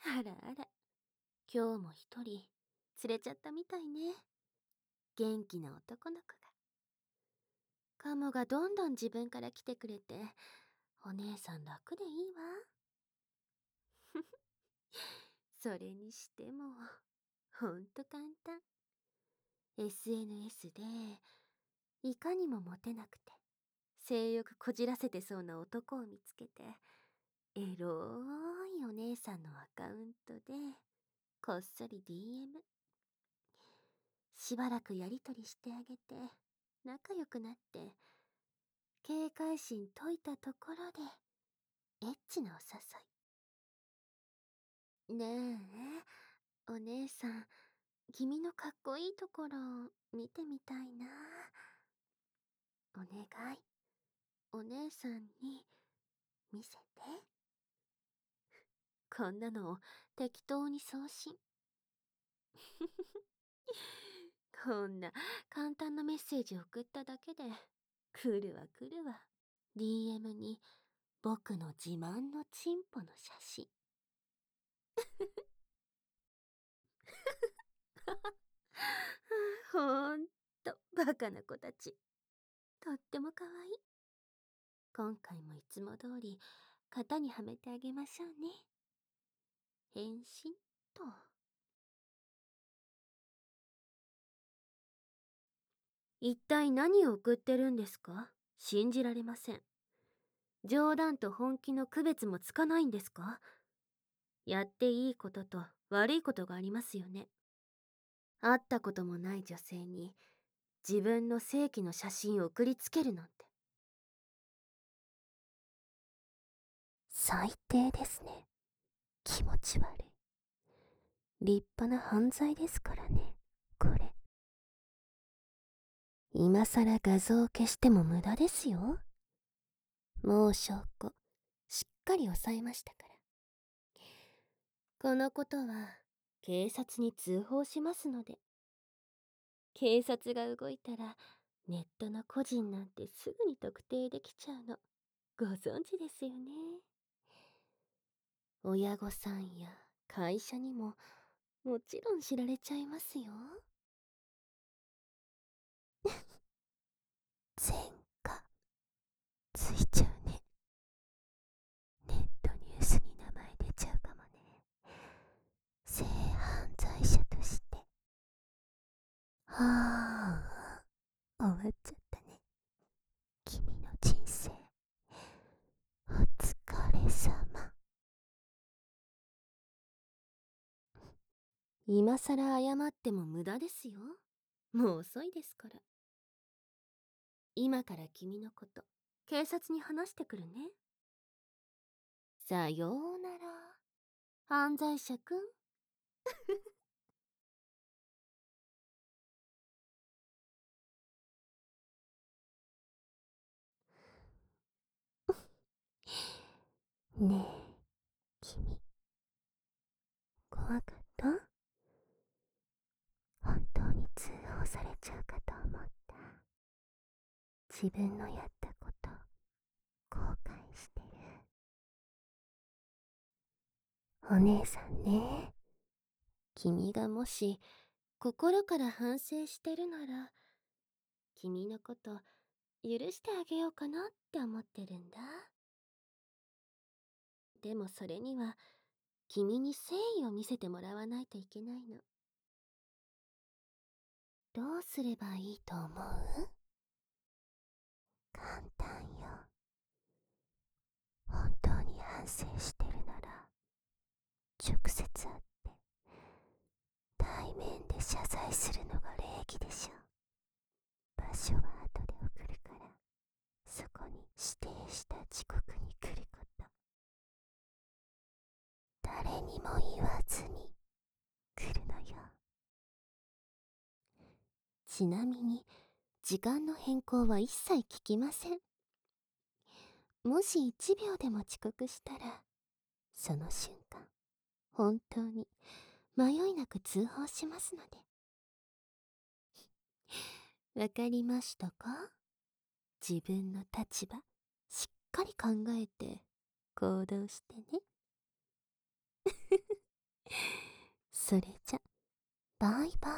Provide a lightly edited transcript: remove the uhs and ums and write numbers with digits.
あらあら、今日も一人連れちゃったみたいね。元気な男の子が。カモがどんどん自分から来てくれて、お姉さん楽でいいわ。それにしても、ほんと簡単。SNS で、いかにもモテなくて、性欲こじらせてそうな男を見つけて、エロいお姉さんのアカウントで、こっそり DM。しばらくやりとりしてあげて、仲良くなって、警戒心解いたところで、エッチなお誘い。ねえ、お姉さん、君のかっこいいところ見てみたいな。お願い、お姉さんに見せて。こんなのを適当に送信。こんな簡単なメッセージ送っただけで、来るわ来るわ。DM に僕の自慢のチンポの写真。ほんとバカな子たち。とっても可愛い。今回もいつも通り型にはめてあげましょうね。返信と。一体何を送ってるんですか？信じられません。冗談と本気の区別もつかないんですか？やっていいことと悪いことがありますよね。会ったこともない女性に自分の正規の写真を送りつけるなんて。最低ですね。気持ち悪い。立派な犯罪ですからね、これ。今さら画像を消しても無駄ですよ。もう証拠、しっかり押さえましたから。このことは、警察に通報しますので。警察が動いたら、ネットの個人なんてすぐに特定できちゃうの。ご存知ですよね。親御さんや会社にも、もちろん知られちゃいますよ。前科、ついちゃうね。ネットニュースに名前出ちゃうかもね。性犯罪者として。はあ、終わっちゃったね。君の人生。お疲れ様。今さら謝っても無駄ですよ。もう遅いですから。今から君のこと、警察に話してくるね。さようなら、犯罪者くん。ねえ、君、怖かった？本当に通報されちゃうかと思った。自分のやったこと、後悔してる。お姉さんね、君がもし、心から反省してるなら、君のこと、許してあげようかなって思ってるんだ。でもそれには、君に誠意を見せてもらわないといけないの。どうすればいいと思う？簡単よ。本当に反省してるなら、直接会って、対面で謝罪するのが礼儀でしょ。場所は後で送るから、そこに指定した時刻に来ること。誰にも言わずに来るのよ。ちなみに、時間の変更は一切聞きません。もし1秒でも遅刻したら、その瞬間、本当に迷いなく通報しますので。わかりましたか？自分の立場、しっかり考えて行動してね。 それじゃ、バイバイ。